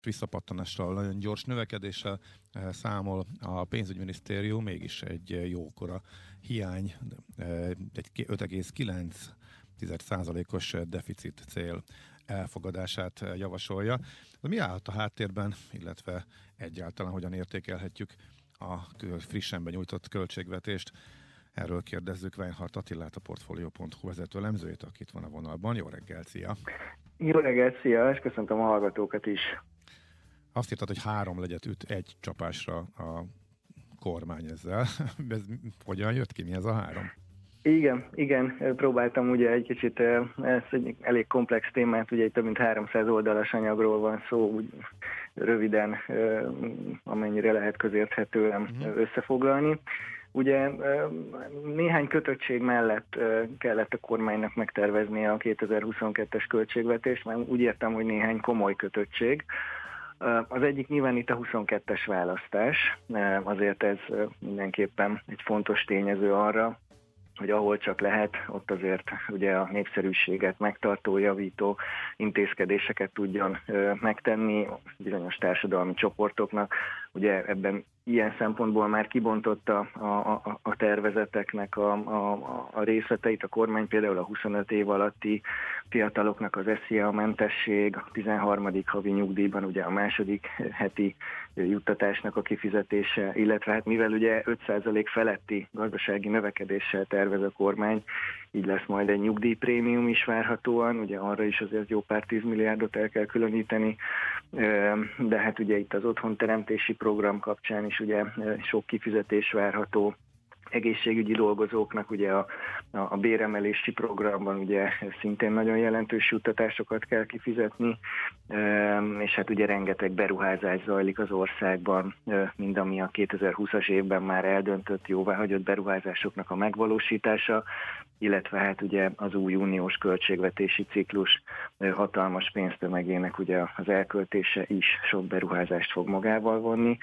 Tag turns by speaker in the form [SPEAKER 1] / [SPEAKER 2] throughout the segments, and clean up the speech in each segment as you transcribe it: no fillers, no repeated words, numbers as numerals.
[SPEAKER 1] visszapattanással, nagyon gyors növekedéssel számol a pénzügyminisztérium, mégis egy jókora hiány, egy 5,9%-os deficit cél elfogadását javasolja. De mi állhat a háttérben, illetve egyáltalán hogyan értékelhetjük a frissen benyújtott költségvetést? Erről kérdezzük Weinhardt Attilát, a Portfolio.hu vezető elemzőjét, aki itt van a vonalban. Jó reggelt, szia!
[SPEAKER 2] Jó reggelt, szia, és köszöntöm a hallgatókat is.
[SPEAKER 1] Azt írtad, hogy 3 legyet üt egy csapásra a kormány ezzel. Ez hogyan jött ki? Mi ez a 3?
[SPEAKER 2] Igen, próbáltam ugye egy kicsit, ez egy elég komplex témát, ugye egy több mint 300 oldalas anyagról van szó, úgy röviden, amennyire lehet közérthetően összefoglalni. Ugye néhány kötöttség mellett kellett a kormánynak megterveznie a 2022-es költségvetést, mert úgy értem, hogy néhány komoly kötöttség. Az egyik nyilván itt a 22-es választás, azért ez mindenképpen egy fontos tényező arra, hogy ahol csak lehet, ott azért ugye a népszerűséget megtartó, javító intézkedéseket tudjon megtenni bizonyos társadalmi csoportoknak. Ugye ebben ilyen szempontból már kibontotta a tervezeteknek a részleteit. A kormány például a 25 év alatti fiataloknak az SZIA-mentesség, a 13. havi nyugdíjban ugye a második heti juttatásnak a kifizetése, illetve hát mivel ugye 5% feletti gazdasági növekedéssel tervez a kormány, így lesz majd egy nyugdíjprémium is várhatóan, ugye arra is azért jó pár 10 milliárdot el kell különíteni, de hát ugye itt az otthonteremtési program kapcsán is ugye sok kifizetés várható, egészségügyi dolgozóknak ugye a béremelési programban ugye szintén nagyon jelentős juttatásokat kell kifizetni, és hát ugye rengeteg beruházás zajlik az országban, mind ami a 2020-as évben már eldöntött, jóváhagyott beruházásoknak a megvalósítása, illetve hát ugye az új uniós költségvetési ciklus hatalmas pénztömegének ugye az elköltése is sok beruházást fog magával vonni.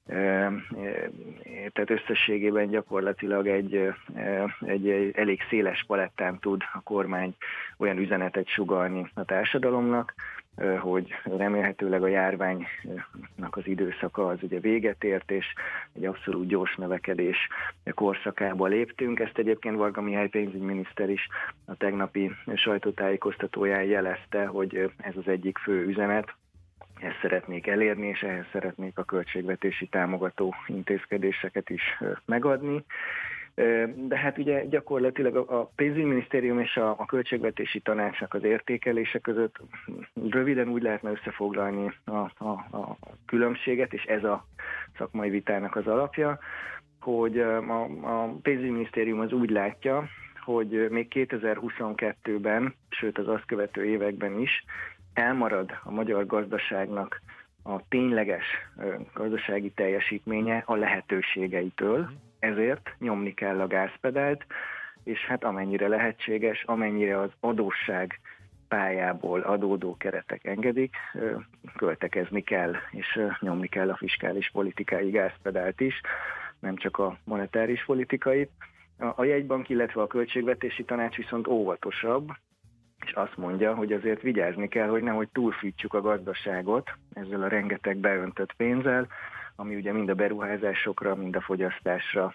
[SPEAKER 2] Tehát összességében gyakorlatilag egy elég széles palettán tud a kormány olyan üzenetet sugallni a társadalomnak, hogy remélhetőleg a járványnak az időszaka az ugye véget ért, és egy abszolút gyors növekedés korszakába léptünk. Ezt egyébként Varga Mihály pénzügyminiszter is a tegnapi sajtótájékoztatóján jelezte, hogy ez az egyik fő üzenet, ezt szeretnék elérni, és ehhez szeretnék a költségvetési támogató intézkedéseket is megadni. De hát ugye gyakorlatilag a pénzügyminisztérium és a költségvetési tanácsnak az értékelése között röviden úgy lehetne összefoglalni a különbséget, és ez a szakmai vitának az alapja, hogy a pénzügyminisztérium az úgy látja, hogy még 2022-ben, sőt az azt követő években is elmarad a magyar gazdaságnak a tényleges gazdasági teljesítménye a lehetőségeitől, ezért nyomni kell a gázpedált, és hát amennyire lehetséges, amennyire az adósság pályából adódó keretek engedik, költekezni kell, és nyomni kell a fiskális politikai gázpedált is, nem csak a monetáris politikait. A jegybank, illetve a költségvetési tanács viszont óvatosabb, és azt mondja, hogy azért vigyázni kell, hogy nehogy túlfűtsük a gazdaságot ezzel a rengeteg beöntött pénzzel, ami ugye mind a beruházásokra, mind a fogyasztásra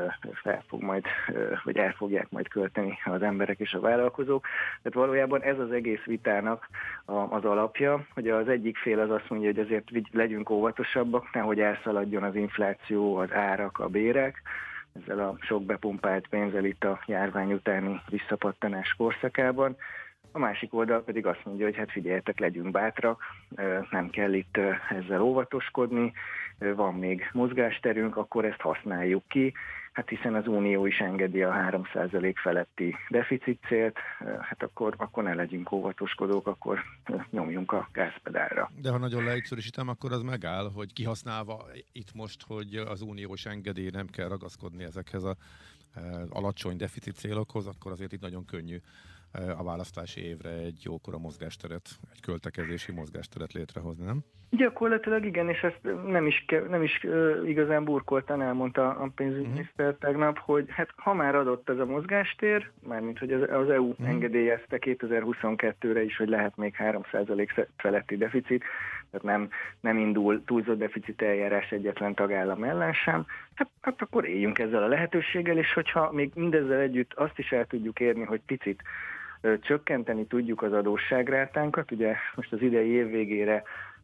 [SPEAKER 2] el fogják majd költeni az emberek és a vállalkozók. Tehát valójában ez az egész vitának az alapja, hogy az egyik fél az azt mondja, hogy azért legyünk óvatosabbak, nehogy elszaladjon az infláció, az árak, a bérek, ezzel a sok bepumpált pénzzel itt a járvány utáni visszapattanás korszakában. A másik oldal pedig azt mondja, hogy hát figyeljetek, legyünk bátrak, nem kell itt ezzel óvatoskodni, van még mozgásterünk, akkor ezt használjuk ki, hát hiszen az Unió is engedi a 3% feletti deficit célt, hát akkor ne legyünk óvatoskodók, akkor nyomjunk a gázpedálra.
[SPEAKER 1] De ha nagyon leegyszerűsítem, akkor az megáll, hogy kihasználva itt most, hogy az uniós engedély nem kell ragaszkodni ezekhez a alacsony deficit célokhoz, akkor azért itt nagyon könnyű a választási évre egy jókora mozgásteret, egy költekezési mozgásteret létrehozni, nem?
[SPEAKER 2] Gyakorlatilag igen, és ezt nem is igazán burkoltan elmondta a pénzügyminiszter tegnap, hogy hát ha már adott ez a mozgástér, mármint hogy az EU engedélyezte 2022-re is, hogy lehet még 3% feletti deficit, tehát nem indul túlzott deficit eljárás egyetlen tagállam ellen sem, hát akkor éljünk ezzel a lehetőséggel, és hogyha még mindezzel együtt azt is el tudjuk érni, hogy picit csökkenteni tudjuk az adósságrátánkat, ugye most az idei év végére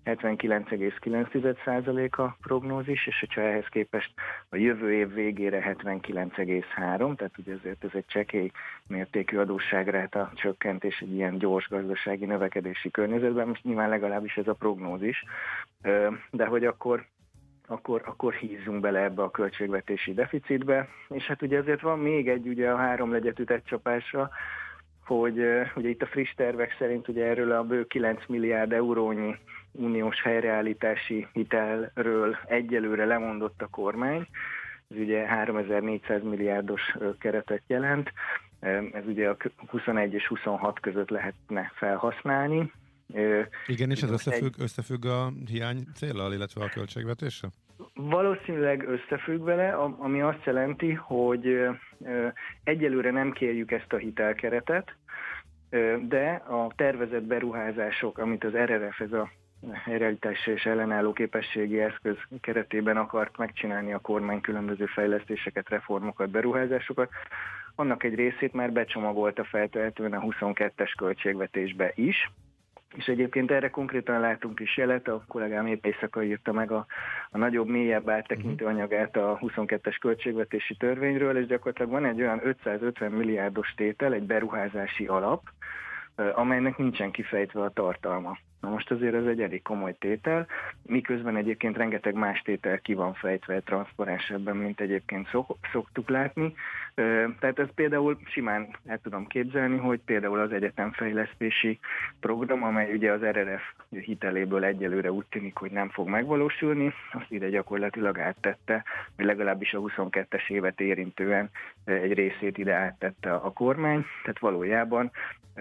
[SPEAKER 2] 79,9% a prognózis, és hogyha ehhez képest a jövő év végére 79,3, tehát ugye ezért ez egy csekély mértékű adósságráta csökkentés egy ilyen gyors gazdasági növekedési környezetben, most nyilván legalábbis ez a prognózis, de hogy akkor hízzunk bele ebbe a költségvetési deficitbe, és hát ugye azért van még egy ugye a három legyet egy csapásra, hogy ugye itt a friss tervek szerint ugye erről a bő 9 milliárd eurónyi uniós helyreállítási hitelről egyelőre lemondott a kormány. Ez ugye 3400 milliárdos keretet jelent. Ez ugye a 21 és 26 között lehetne felhasználni.
[SPEAKER 1] Igen, és ez összefügg a hiány céllal, illetve a költségvetéssel?
[SPEAKER 2] Valószínűleg összefügg vele, ami azt jelenti, hogy egyelőre nem kérjük ezt a hitelkeretet, de a tervezett beruházások, amit az RRF, ez a helyreállítási és ellenálló képességi eszköz keretében akart megcsinálni a kormány különböző fejlesztéseket, reformokat, beruházásokat, annak egy részét már becsomagolta feltehetően a 22-es költségvetésbe is, és egyébként erre konkrétan látunk is jelet, a kollégám épp éjszaka írta meg a nagyobb, mélyebb áttekintő anyagát a 22-es költségvetési törvényről, és gyakorlatilag van egy olyan 550 milliárdos tétel, egy beruházási alap, amelynek nincsen kifejtve a tartalma. Na most azért ez egy elég komoly tétel, miközben egyébként rengeteg más tétel ki van fejtve transzparensebben, mint egyébként szoktuk látni. Tehát ez például simán el tudom képzelni, hogy például az egyetemfejlesztési program, amely ugye az RRF hiteléből egyelőre úgy tűnik, hogy nem fog megvalósulni, azt ide gyakorlatilag áttette, vagy legalábbis a 22-es évet érintően egy részét ide áttette a kormány, tehát valójában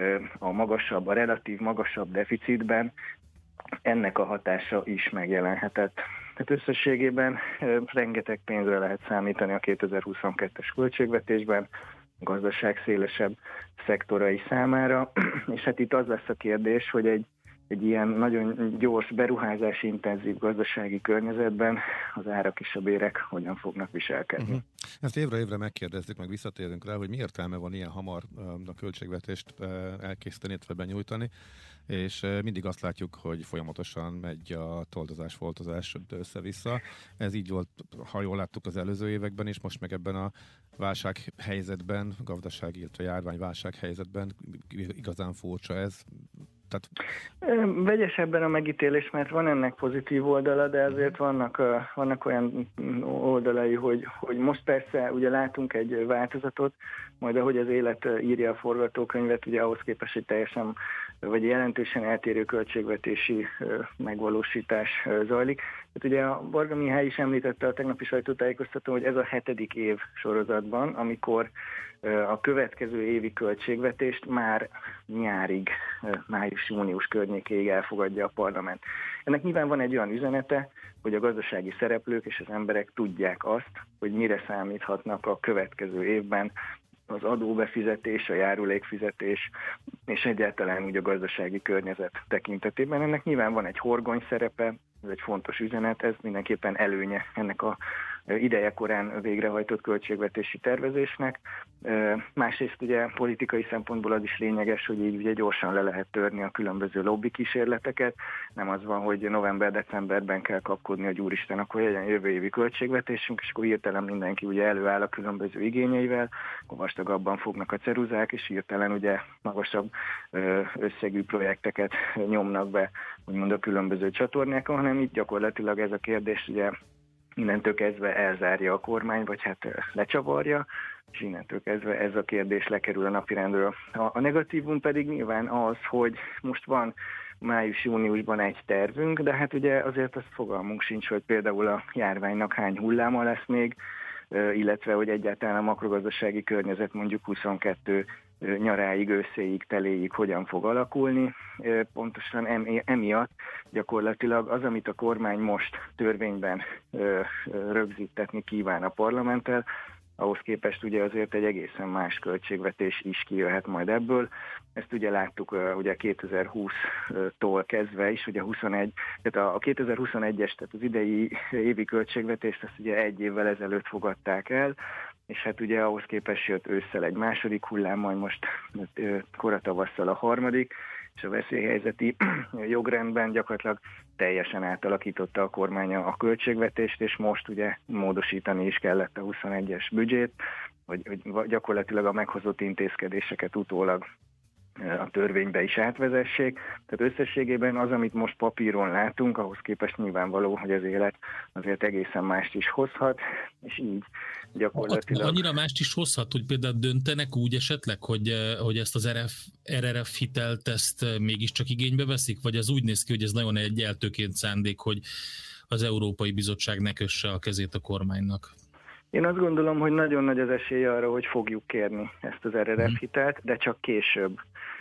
[SPEAKER 2] a relatív magasabb deficitben ennek a hatása is megjelenhetett. Tehát összességében rengeteg pénzre lehet számítani a 2022-es költségvetésben, a gazdaság szélesebb szektorai számára, és hát itt az lesz a kérdés, hogy egy ilyen nagyon gyors, beruházási intenzív gazdasági környezetben az árak és a bérek hogyan fognak viselkedni.
[SPEAKER 1] Ezt évre megkérdezzük, meg visszatérünk rá, hogy mi értelme van ilyen hamar a költségvetést elkészíteni, illetve benyújtani, és mindig azt látjuk, hogy folyamatosan megy a toldozás-foltozás össze-vissza. Ez így volt, ha jól láttuk az előző években is, most meg ebben a válsághelyzetben, gazdasági, illetve járványválsághelyzetben igazán furcsa ez.
[SPEAKER 2] Vegyes ebben a megítélés, mert van ennek pozitív oldala, de azért vannak olyan oldalai, hogy most persze ugye látunk egy változatot, majd ahogy az élet írja a forgatókönyvet, ugye ahhoz képest, hogy teljesen vagy jelentősen eltérő költségvetési megvalósítás zajlik. Tehát ugye a Varga Mihály is említette a tegnapi sajtótájékoztatón, hogy ez a 7. év sorozatban, amikor a következő évi költségvetést már nyárig, május-június környékéig elfogadja a parlament. Ennek nyilván van egy olyan üzenete, hogy a gazdasági szereplők és az emberek tudják azt, hogy mire számíthatnak a következő évben az adóbefizetés, a járulékfizetés, és egyáltalán úgy a gazdasági környezet tekintetében. Ennek nyilván van egy horgony szerepe, ez egy fontos üzenet, ez mindenképpen előnye ennek a ideje korán végrehajtott költségvetési tervezésnek. Másrészt ugye politikai szempontból az is lényeges, hogy így ugye gyorsan le lehet törni a különböző lobby kísérleteket. Nem az van, hogy november-decemberben kell kapkodni, hogy úristen, akkor legyen jövő évi költségvetésünk, és akkor hirtelen mindenki ugye előáll a különböző igényeivel, akkor vastagabban fognak a ceruzák, és hirtelen ugye magasabb összegű projekteket nyomnak be, úgymond a különböző csatornákon, hanem itt gyakorlatilag ez a kérdés ugye innentől kezdve elzárja a kormány, vagy hát lecsavarja, és innentől kezdve ez a kérdés lekerül a napirendről. A negatívum pedig nyilván az, hogy most van május-júniusban egy tervünk, de hát ugye azért azt fogalmunk sincs, hogy például a járványnak hány hulláma lesz még, illetve hogy egyáltalán a makrogazdasági környezet mondjuk 22 nyaráig, őszéig, teléig hogyan fog alakulni. Pontosan emiatt gyakorlatilag az, amit a kormány most törvényben rögzítetni kíván a parlamenttel, ahhoz képest ugye azért egy egészen más költségvetés is kijöhet majd ebből. Ezt ugye láttuk ugye 2020-tól kezdve is, ugye 21, tehát a 2021-es, tehát az idei évi költségvetést ezt ugye egy évvel ezelőtt fogadták el, és hát ugye ahhoz képest jött ősszel egy második hullám, majd most koratavasszal a harmadik, és a veszélyhelyzeti jogrendben gyakorlatilag teljesen átalakította a kormány a költségvetést, és most ugye módosítani is kellett a 21-es büdzsét, hogy gyakorlatilag a meghozott intézkedéseket utólag a törvénybe is átvezessék. Tehát összességében az, amit most papíron látunk, ahhoz képest nyilvánvaló, hogy az élet azért egészen mást is hozhat, és így gyakorlatilag...
[SPEAKER 3] Annyira mást is hozhat, hogy például döntenek úgy esetleg, hogy ezt az RRF hitelt ezt mégiscsak igénybe veszik, vagy az úgy néz ki, hogy ez nagyon egy eltöként szándék, hogy az Európai Bizottság ne kösse a kezét a kormánynak?
[SPEAKER 2] Én azt gondolom, hogy nagyon nagy az esély arra, hogy fogjuk kérni ezt az RRF hitelt, de csak később.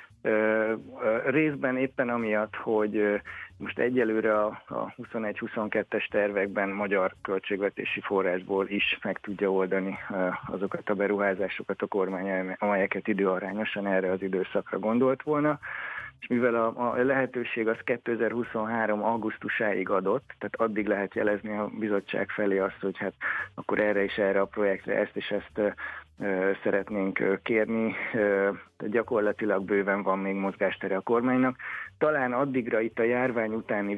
[SPEAKER 2] Részben éppen amiatt, hogy most egyelőre a 21-22-es tervekben magyar költségvetési forrásból is meg tudja oldani azokat a beruházásokat a kormány, amelyeket időarányosan erre az időszakra gondolt volna. És mivel a lehetőség az 2023. augusztusáig adott, tehát addig lehet jelezni a bizottság felé azt, hogy hát akkor erre és erre a projektre ezt és ezt szeretnénk kérni, tehát gyakorlatilag bőven van még mozgástere a kormánynak. Talán addigra itt a járvány utáni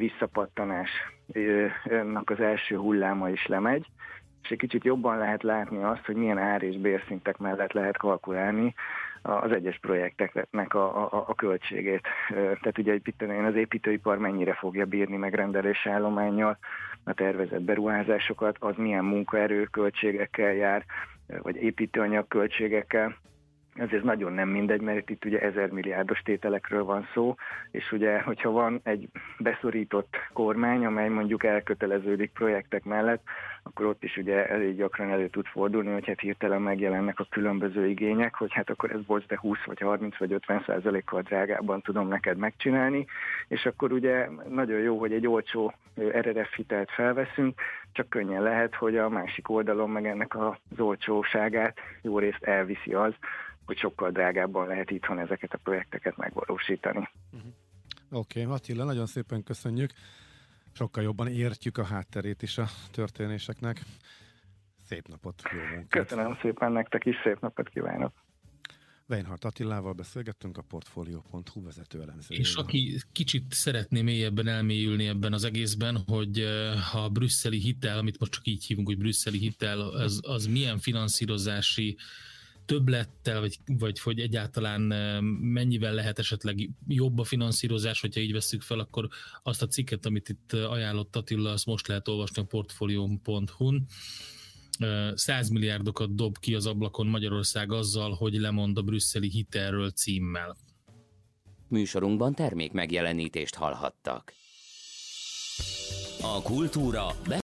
[SPEAKER 2] visszapattanásnak az első hulláma is lemegy, és egy kicsit jobban lehet látni azt, hogy milyen ár- és bérszintek mellett lehet kalkulálni az egyes projekteknek a költségét. Tehát ugye az építőipar mennyire fogja bírni megrendelési állománnyal a tervezett beruházásokat, az milyen munkaerő költségekkel jár, vagy építőanyag költségekkel. Ez nagyon nem mindegy, mert itt ugye 1000 milliárdos tételekről van szó, és ugye, hogyha van egy beszorított kormány, amely mondjuk elköteleződik projektek mellett, akkor ott is ugye elég gyakran elő tud fordulni, hogy hát hirtelen megjelennek a különböző igények, hogy hát akkor ez bocs, de 20 vagy 30 vagy 50%-kal drágábban tudom neked megcsinálni, és akkor ugye nagyon jó, hogy egy olcsó RRF hitelt felveszünk, csak könnyen lehet, hogy a másik oldalon meg ennek az olcsóságát jó részt elviszi az, hogy sokkal drágábban lehet itthon ezeket a projekteket megvalósítani.
[SPEAKER 1] Oké, Attila, nagyon szépen köszönjük. Sokkal jobban értjük a hátterét is a történéseknek. Szép napot, jó munkát!
[SPEAKER 2] Köszönöm szépen nektek is, szép napot kívánok!
[SPEAKER 1] Weinhardt Attilával beszélgettünk, a Portfolio.hu vezető elemzőjével.
[SPEAKER 3] És aki kicsit szeretné mélyebben elmélyülni ebben az egészben, hogy a brüsszeli hitel, amit most csak így hívunk, hogy brüsszeli hitel, az milyen finanszírozási többlettel, vagy hogy egyáltalán mennyivel lehet esetleg jobb a finanszírozás, hogyha így vesszük fel, akkor azt a cikket, amit itt ajánlott Attila, azt most lehet olvasni a Portfolio.hu-n. 100 milliárdokat dob ki az ablakon Magyarország azzal, hogy lemond a brüsszeli hitelről címmel.
[SPEAKER 4] Műsorunkban termék megjelenítést hallhattak. A kultúra